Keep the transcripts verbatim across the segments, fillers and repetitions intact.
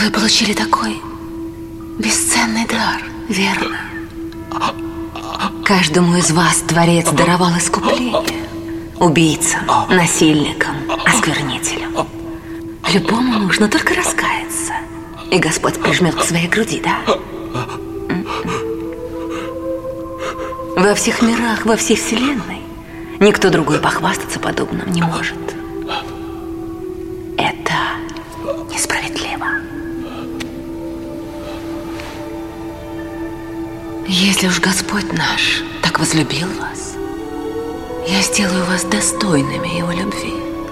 Вы получили такой бесценный дар, верно? Каждому из вас Творец даровал искупление. Убийцам, насильникам, осквернителям. Любому нужно только раскаяться, и Господь прижмет к своей груди, да? Во всех мирах, во всей вселенной никто другой похвастаться подобным не может. Это несправедливо. Если уж Господь наш так возлюбил вас, я сделаю вас достойными Его любви.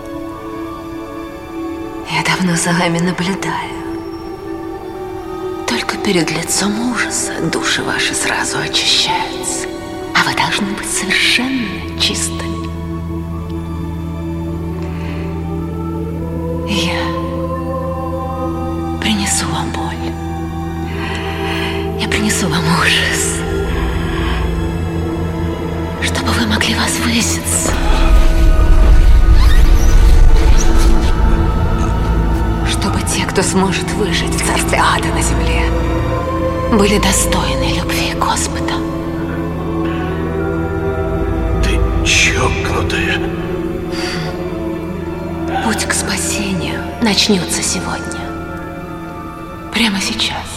Я давно за вами наблюдаю. Только перед лицом ужаса души ваши сразу очищаются, а вы должны быть совершенно чистыми. Я принесу вам боль. Я принесу вам ужас, чтобы вы могли возвыситься, чтобы те, кто сможет выжить в царстве ада на земле, были достойны любви Господа. Ты чокнутая. Путь к спасению начнется сегодня, прямо сейчас.